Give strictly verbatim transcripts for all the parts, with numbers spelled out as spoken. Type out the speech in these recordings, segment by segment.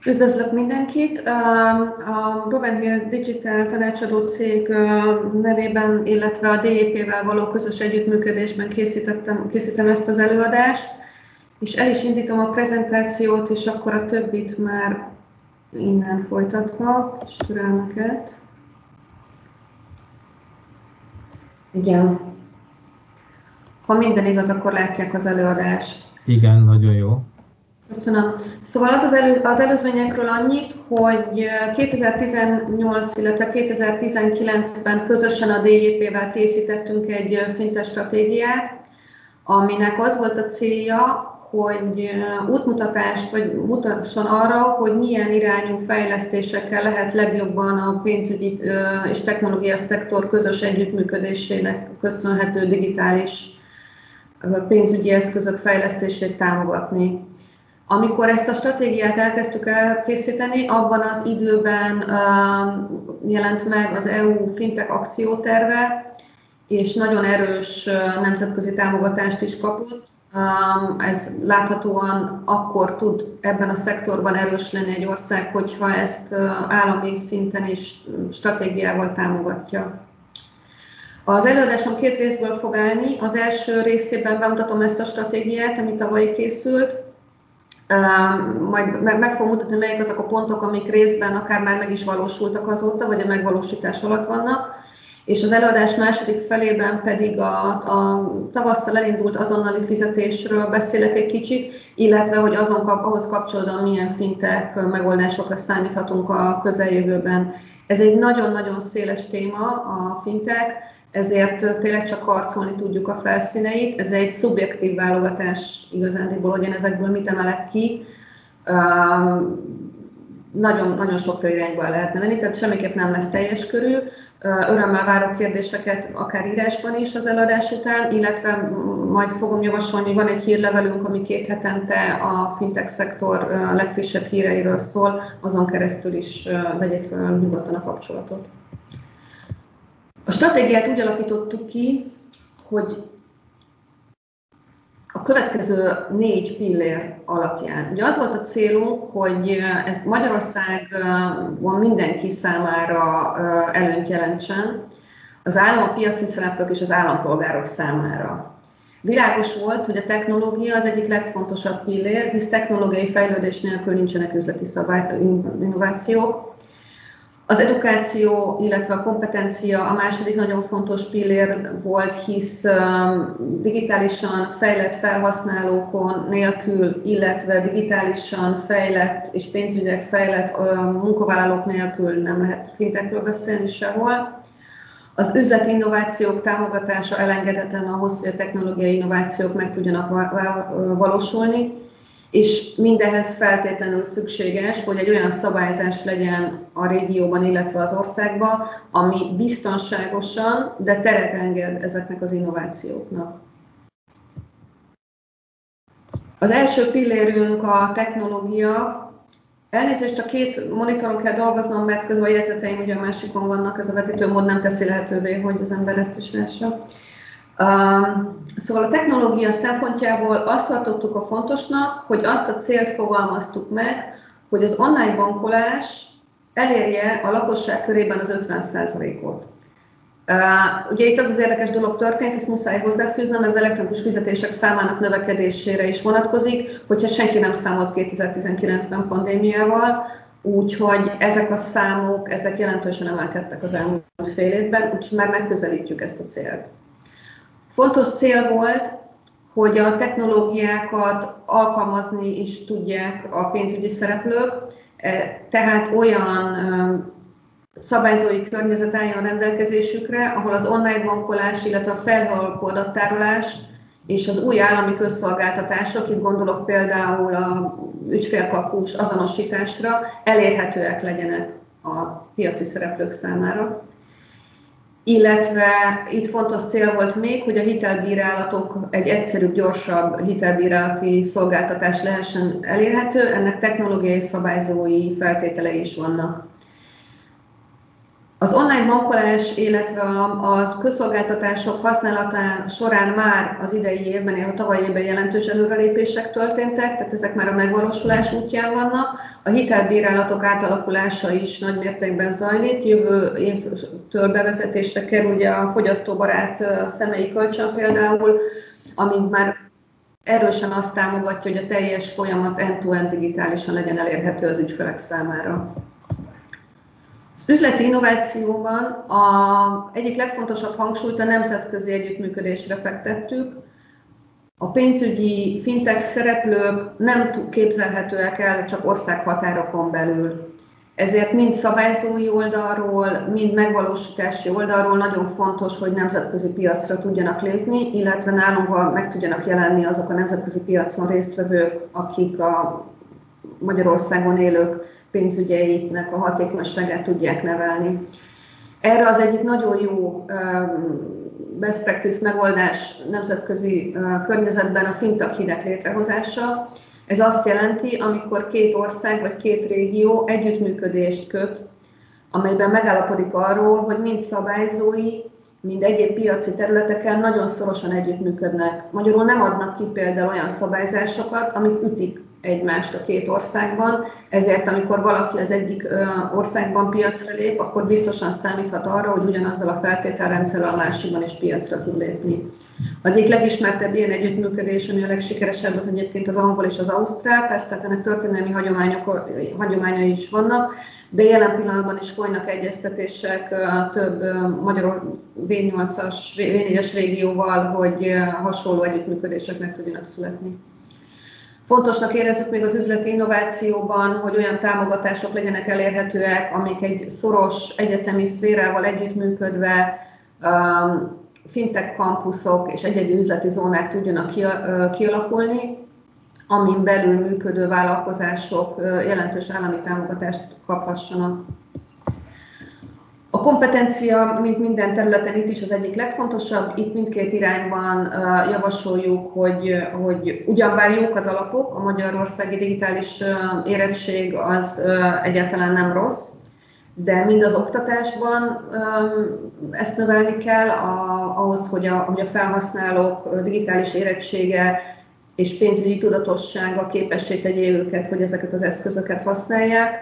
Üdvözlök mindenkit! A Rowan Hill Digital tanácsadó cég nevében, illetve a dé jé pé-vel való közös együttműködésben készítettem, készítem ezt az előadást, és el is indítom a prezentációt, és akkor a többit már innen folytatva, és türelmeket. Igen. Ha minden igaz, akkor látják az előadást. Igen, nagyon jó. Köszönöm. Szóval az, az, elő, az előzményekről annyit, hogy kétezer-tizennyolc, illetve kétezer-tizenkilencben közösen a dé jé pé-vel készítettünk egy fintech stratégiát, aminek az volt a célja, hogy útmutatást vagy mutasson arra, hogy milyen irányú fejlesztésekkel lehet legjobban a pénzügyi és technológia szektor közös együttműködésének köszönhető digitális pénzügyi eszközök fejlesztését támogatni. Amikor ezt a stratégiát elkezdtük elkészíteni, abban az időben uh, jelent meg az é u fintech akcióterve, és nagyon erős uh, nemzetközi támogatást is kapott. Um, ez láthatóan akkor tud ebben a szektorban erős lenni egy ország, hogyha ezt uh, állami szinten is stratégiával támogatja. Az előadásom két részből fog állni. Az első részében bemutatom ezt a stratégiát, ami tavaly készült. Uh, majd meg, meg fogom mutatni, melyek azok a pontok, amik részben akár már meg is valósultak azóta, vagy a megvalósítás alatt vannak. És az előadás második felében pedig a, a tavasszal elindult azonnali fizetésről beszélek egy kicsit, illetve hogy azon kap, ahhoz kapcsolódóan milyen fintech megoldásokra számíthatunk a közeljövőben. Ez egy nagyon-nagyon széles téma a fintech, ezért tényleg csak harcolni tudjuk a felszíneit. Ez egy szubjektív válogatás igazándiból, hogy én ezekből mit emelek ki. Um, nagyon, nagyon sokféle irányba lehetne menni, tehát semmiképp nem lesz teljes körű. Örömmel várok kérdéseket, akár írásban is az előadás után, illetve majd fogom javasolni, van egy hírlevelünk, ami két hetente a fintech szektor legfrissebb híreiről szól, azon keresztül is vegyék fel nyugodtan a kapcsolatot. A stratégiát úgy alakítottuk ki, hogy a következő négy pillér alapján. Ugye az volt a célunk, hogy ez Magyarországon mindenki számára előnyt jelentsen, az állam, a piaci szereplők és az állampolgárok számára. Világos volt, hogy a technológia az egyik legfontosabb pillér, hisz technológiai fejlődés nélkül nincsenek üzleti szabály, innovációk. Az edukáció, illetve a kompetencia a második nagyon fontos pillér volt, hisz digitálisan fejlett felhasználókon nélkül, illetve digitálisan fejlett és pénzügyek fejlett munkavállalók nélkül nem lehet fintechről beszélni sehol. Az üzleti innovációk támogatása elengedhetetlen ahhoz, hogy a technológiai innovációk meg tudjanak valósulni, és mindehhez feltétlenül szükséges, hogy egy olyan szabályzás legyen a régióban, illetve az országban, ami biztonságosan, de teret enged ezeknek az innovációknak. Az első pillérünk a technológia. Elnézést, csak két monitoron kell dolgoznom, mert közben a jegyzeteim ugye a másikon vannak, ez a vetítőmód nem teszi lehetővé, hogy az ember ezt is lássa. Szóval a technológia szempontjából azt tartottuk a fontosnak, hogy azt a célt fogalmaztuk meg, hogy az online bankolás elérje a lakosság körében az ötven százalékot. Ugye itt az az érdekes dolog történt, ezt muszáj hozzáfűznöm, ez az elektronikus fizetések számának növekedésére is vonatkozik, hogyha senki nem számolt kétezer-tizenkilencben pandémiával, úgyhogy ezek a számok, ezek jelentősen emelkedtek az elmúlt fél évben, úgyhogy már megközelítjük ezt a célt. Fontos cél volt, hogy a technológiákat alkalmazni is tudják a pénzügyi szereplők, tehát olyan szabályzói környezet álljon rendelkezésükre, ahol az online bankolás, illetve a felhőalapú adattárolás és az új állami közszolgáltatások, itt gondolok például a ügyfélkapus azonosításra, elérhetőek legyenek a piaci szereplők számára. Illetve itt fontos cél volt még, hogy a hitelbírálatok egy egyszerűbb, gyorsabb hitelbírálati szolgáltatás lehessen elérhető, ennek technológiai szabályzói feltételei is vannak. Az online bankolás, illetve a közszolgáltatások használatán során már az idei évben, a tavalyi évben jelentős előrelépések történtek, tehát ezek már a megvalósulás útján vannak. A hitelbírálatok átalakulása is nagy mértékben zajlik. Jövő évtől bevezetésre kerül ugye a fogyasztóbarát személyi kölcsön például, ami már erősen azt támogatja, hogy a teljes folyamat end-to-end digitálisan legyen elérhető az ügyfelek számára. Az üzleti innovációban a egyik legfontosabb hangsúlyt a nemzetközi együttműködésre fektettük. A pénzügyi fintech szereplők nem képzelhetőek el csak országhatárokon belül. Ezért mind szabályzói oldalról, mind megvalósítási oldalról nagyon fontos, hogy nemzetközi piacra tudjanak lépni, illetve nálunk meg tudjanak jelenni azok a nemzetközi piacon résztvevők, akik a Magyarországon élők pénzügyeiknek a hatékonyságát tudják nevelni. Erre az egyik nagyon jó best practice megoldás nemzetközi környezetben a fintech hídek létrehozása. Ez azt jelenti, amikor két ország vagy két régió együttműködést köt, amelyben megállapodik arról, hogy mind szabályzói, mind egyéb piaci területeken nagyon szorosan együttműködnek. Magyarul nem adnak ki például olyan szabályzásokat, amik ütik egymást a két országban, ezért amikor valaki az egyik országban piacra lép, akkor biztosan számíthat arra, hogy ugyanazzal a feltételrendszerrel a másikban is piacra tud lépni. Az egyik legismertebb ilyen együttműködés, ami a legsikeresebb, az egyébként az angol és az ausztrál, persze hát ennek történelmi hagyományok, hagyományai is vannak, de jelen pillanatban is folynak egyeztetések több magyar vé nyolcas, vé négyes régióval, hogy hasonló együttműködések meg tudjanak születni. Fontosnak érezzük még az üzleti innovációban, hogy olyan támogatások legyenek elérhetőek, amik egy szoros egyetemi szférával együttműködve fintech kampuszok és egyedi üzleti zónák tudjanak kialakulni, amin belül működő vállalkozások jelentős állami támogatást kaphassanak. A kompetencia, mint minden területen itt is az egyik legfontosabb, itt mindkét irányban javasoljuk, hogy, hogy ugyan bár jók az alapok, a magyarországi digitális érettség az egyáltalán nem rossz, de mind az oktatásban ezt növelni kell ahhoz, hogy a, hogy a felhasználók digitális érettsége és pénzügyi tudatossága képessé tegye őket, hogy ezeket az eszközöket használják,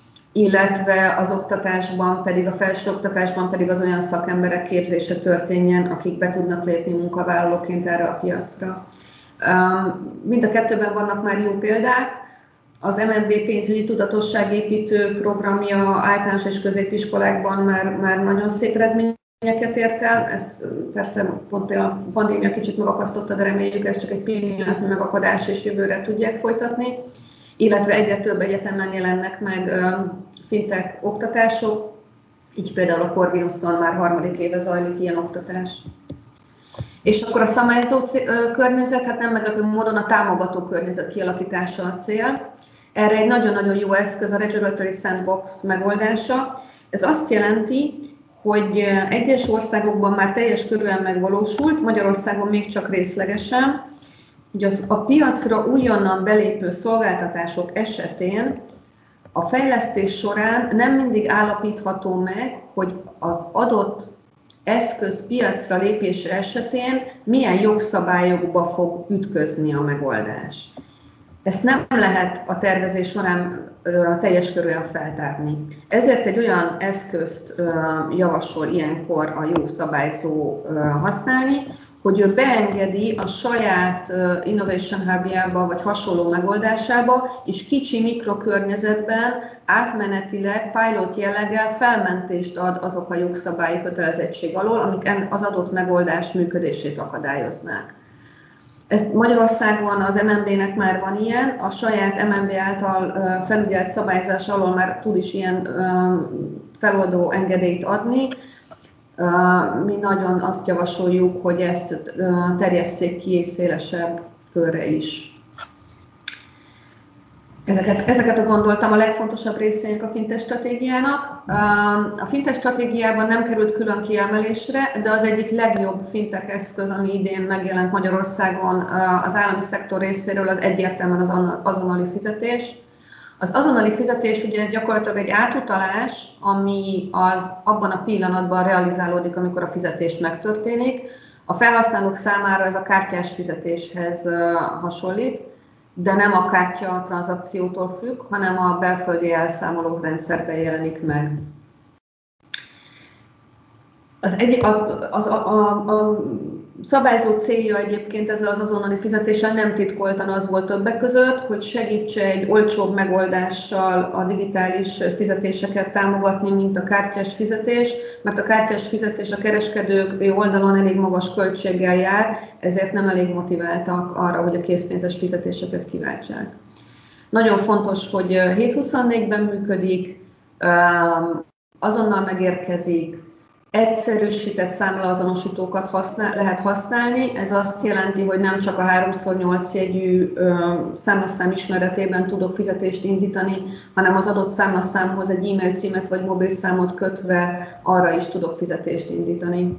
illetve az oktatásban pedig, a felsőoktatásban pedig az olyan szakemberek képzése történjen, akik be tudnak lépni munkavállalóként erre a piacra. Mind a kettőben vannak már jó példák. Az em en bé pénzügyi tudatosságépítő programja általános és középiskolákban már, már nagyon szép eredményeket ért el. Ezt persze pont például a pandémia kicsit megakasztotta, de reméljük ez csak egy pillanatnyi megakadás, és jövőre tudják folytatni. Illetve egyre több egyetemen jelennek meg fintech oktatások, így például a Corvinuson már harmadik éve zajlik ilyen oktatás. És akkor a szabályozó környezet, hát nem meglepő módon a támogató környezet kialakítása a cél. Erre egy nagyon-nagyon jó eszköz a Regulatory Sandbox megoldása. Ez azt jelenti, hogy egyes országokban már teljes körűen megvalósult, Magyarországon még csak részlegesen, hogy az, a piacra újonnan belépő szolgáltatások esetén a fejlesztés során nem mindig állapítható meg, hogy az adott eszköz piacra lépése esetén milyen jogszabályokba fog ütközni a megoldás. Ezt nem lehet a tervezés során ö, teljes körűen feltárni. Ezért egy olyan eszközt ö, javasol ilyenkor a jó szabályzó ö, használni, hogy ő beengedi a saját Innovation Hub-jába vagy hasonló megoldásába, és kicsi mikrokörnyezetben átmenetileg, pilot jelleggel felmentést ad azok a jogszabályi kötelezettség alól, amik az adott megoldás működését akadályoznák. Ez Magyarországon az em en bé-nek már van ilyen, a saját em en bé által felügyelt szabályzás alól már tud is ilyen feloldó engedélyt adni. Mi nagyon azt javasoljuk, hogy ezt terjesszék ki és szélesebb körre is. Ezeket, ezeket gondoltam a legfontosabb részének a fintech stratégiának. A fintech stratégiában nem került külön kiemelésre, de az egyik legjobb fintech eszköz, ami idén megjelent Magyarországon az állami szektor részéről, az egyértelműen az azonnali fizetés. Az azonnali fizetés ugye gyakorlatilag egy átutalás, ami az, abban a pillanatban realizálódik, amikor a fizetés megtörténik. A felhasználók számára ez a kártyás fizetéshez hasonlít, de nem a kártya tranzakciótól függ, hanem a belföldi elszámoló rendszerben jelenik meg. Az, egy, a, az, a, a, a szabályzó célja egyébként ezzel az azonnali fizetéssel nem titkoltan az volt többek között, hogy segítse egy olcsóbb megoldással a digitális fizetéseket támogatni, mint a kártyás fizetés, mert a kártyás fizetés a kereskedők oldalon elég magas költséggel jár, ezért nem elég motiváltak arra, hogy a készpénzes fizetéseket kiváltsák. Nagyon fontos, hogy hét huszonnégyben működik, azonnal megérkezik, egyszerűsített számlaazonosítókat használ, lehet használni. Ez azt jelenti, hogy nem csak a három nyolc jegyű számlaszám ismeretében tudok fizetést indítani, hanem az adott számlaszámhoz egy e-mail címet vagy mobilszámot kötve arra is tudok fizetést indítani.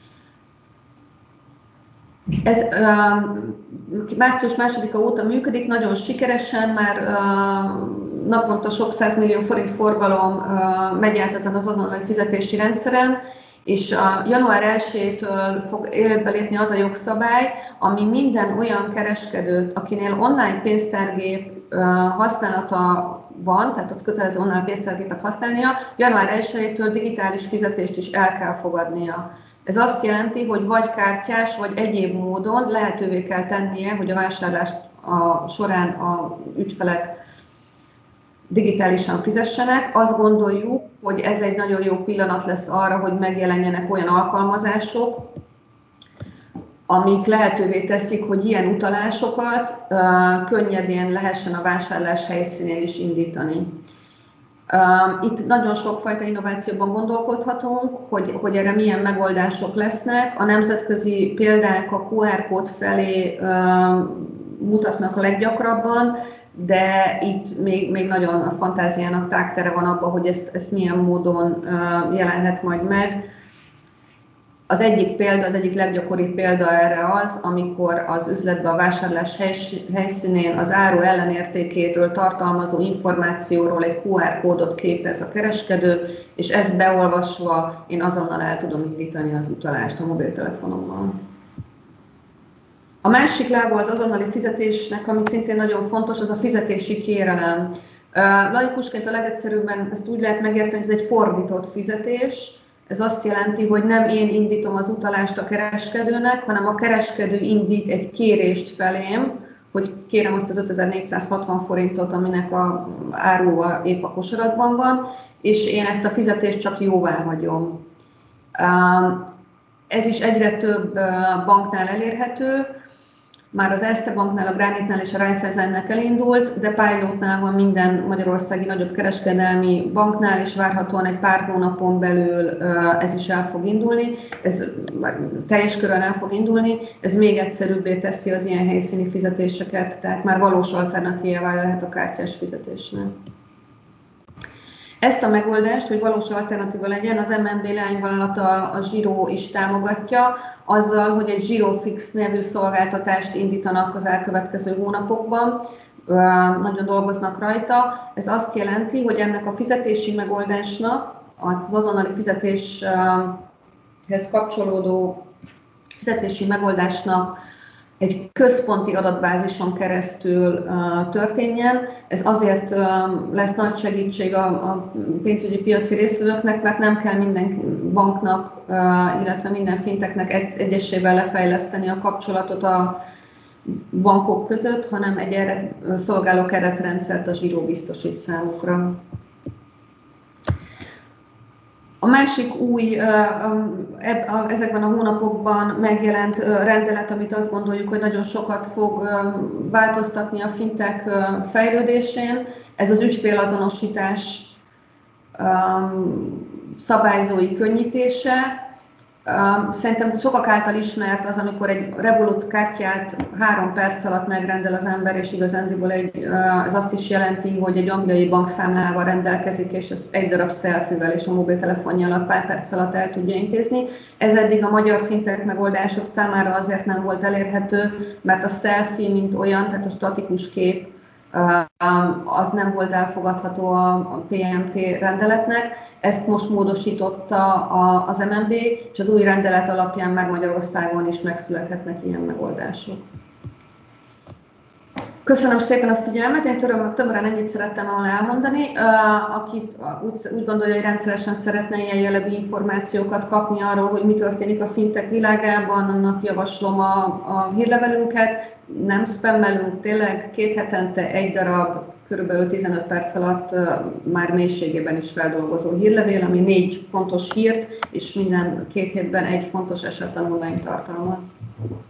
Ez uh, március másodika óta működik, nagyon sikeresen, már uh, naponta sok százmillió forint forgalom uh, megy át ezen az azonnali fizetési rendszeren, és a január elsejétől fog életbe lépni az a jogszabály, ami minden olyan kereskedőt, akinél online pénztárgép uh, használata van, tehát az kötelező online pénztárgépet használnia, január elsejétől digitális fizetést is el kell fogadnia. Ez azt jelenti, hogy vagy kártyás, vagy egyéb módon lehetővé kell tennie, hogy a vásárlást a során a ügyfelek digitálisan fizessenek. Azt gondoljuk, hogy ez egy nagyon jó pillanat lesz arra, hogy megjelenjenek olyan alkalmazások, amik lehetővé teszik, hogy ilyen utalásokat uh, könnyedén lehessen a vásárlás helyszínén is indítani. Itt nagyon sokfajta innovációban gondolkodhatunk, hogy, hogy erre milyen megoldások lesznek. A nemzetközi példák a kú er kód felé uh, mutatnak a leggyakrabban, de itt még, még nagyon a fantáziának tágtere van abban, hogy ezt, ezt milyen módon uh, jelenhet majd meg. Az egyik példa, az egyik leggyakoribb példa erre az, amikor az üzletben a vásárlás helyszínén az áru ellenértékéről tartalmazó információról egy kú er kódot képez a kereskedő, és ezt beolvasva én azonnal el tudom indítani az utalást a mobiltelefonommal. A másik lába az azonnali fizetésnek, ami szintén nagyon fontos, az a fizetési kérelem. Laikusként a legegyszerűbben ezt úgy lehet megérteni, hogy ez egy fordított fizetés. Ez azt jelenti, hogy nem én indítom az utalást a kereskedőnek, hanem a kereskedő indít egy kérést felém, hogy kérem azt az ötezer-négyszázhatvan forintot, aminek a áru épp a kosaratban van, és én ezt a fizetést csak jóvá hagyom. Ez is egyre több banknál elérhető. Már az Erste Banknál, a Granitnál és a Raiffeisennek elindult, de pilotnál van minden magyarországi nagyobb kereskedelmi banknál, és várhatóan egy pár hónapon belül ez is el fog indulni, ez teljes körön el fog indulni, ez még egyszerűbbé teszi az ilyen helyszíni fizetéseket, tehát már valós alternatívává lehet a kártyás fizetésnek. Ezt a megoldást, hogy valós alternatíva legyen, az em en bé leányvállalata, a Giro is támogatja, azzal, hogy egy Girofix nevű szolgáltatást indítanak az elkövetkező hónapokban, nagyon dolgoznak rajta. Ez azt jelenti, hogy ennek a fizetési megoldásnak, az azonnali fizetéshez kapcsolódó fizetési megoldásnak egy központi adatbázison keresztül uh, történjen. Ez azért uh, lesz nagy segítség a, a pénzügyi piaci résztvevőknek, mert nem kell minden banknak, uh, illetve minden finteknek egy, egyesével lefejleszteni a kapcsolatot a bankok között, hanem egy erre szolgáló keretrendszert a Giro biztosít számukra. A másik új, ezekben a hónapokban megjelent rendelet, amit azt gondoljuk, hogy nagyon sokat fog változtatni a fintech fejlődésén, ez az ügyfélazonosítás szabályzói könnyítése. Szerintem sokak által ismert az, amikor egy Revolut kártyát három perc alatt megrendel az ember, és igazándiból egy, ez azt is jelenti, hogy egy angliai bankszámlával rendelkezik, és ezt egy darab selfie-vel és a mobiltelefonja alatt pár perc alatt el tudja intézni. Ez eddig a magyar fintech megoldások számára azért nem volt elérhető, mert a selfie, mint olyan, tehát a statikus kép, az nem volt elfogadható a té em té rendeletnek. Ezt most módosította az em en bé, és az új rendelet alapján már Magyarországon is megszülethetnek ilyen megoldások. Köszönöm szépen a figyelmet, én tömören ennyit szerettem volna elmondani. Akit úgy, úgy gondolja, hogy rendszeresen szeretne ilyen jellegű információkat kapni arról, hogy mi történik a fintech világában, annak javaslom a, a hírlevelünket. Nem spammelünk, tényleg két hetente egy darab, körülbelül tizenöt perc alatt már mélységében is feldolgozó hírlevél, ami négy fontos hírt, és minden két hétben egy fontos esettanulmányt tartalmaz.